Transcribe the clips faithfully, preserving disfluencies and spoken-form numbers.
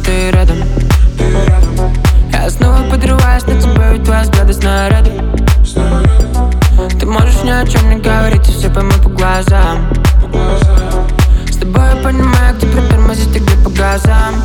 ты рядом. Я снова подрываюсь на тебя, ведь твои взгляды снаряды. Ты можешь ни о чем не говорить, и все пойму по глазам. С тобой я понимаю, где притормозить и где по газам.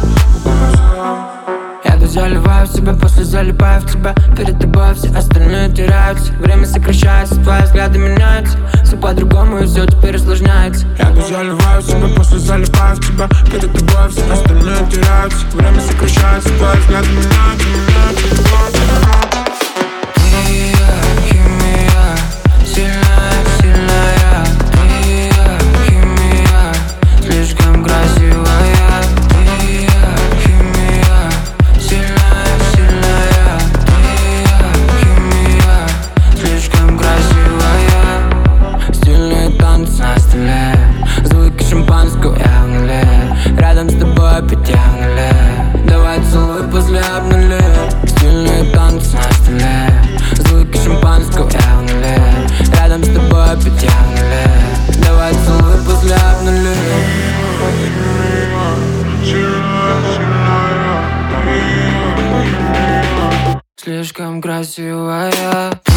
Я тут заливаю в себя, после залипаю в тебя. Перед тобой все остальные теряются. Время сокращается, твои взгляды меняются. Все по-другому и все теперь усложняется. Я тут заливаю в себя, после залипаю в тебя. Перед тобой все остальные теряются. Время сокращается, твои взгляды меняются, меняются, меняются. Ты и я, химия, сильная, сильная. Ты и я, химия, слишком красивая. Звуки шампанского я в нуле. Рядом с тобой опять я в нуле. Давай целуй после обнули. Стильные танцы на столе. Звуки шампанского я в нуле. Рядом с тобой опять я в нуле. Давай целуй после обнули. Слишком красивая.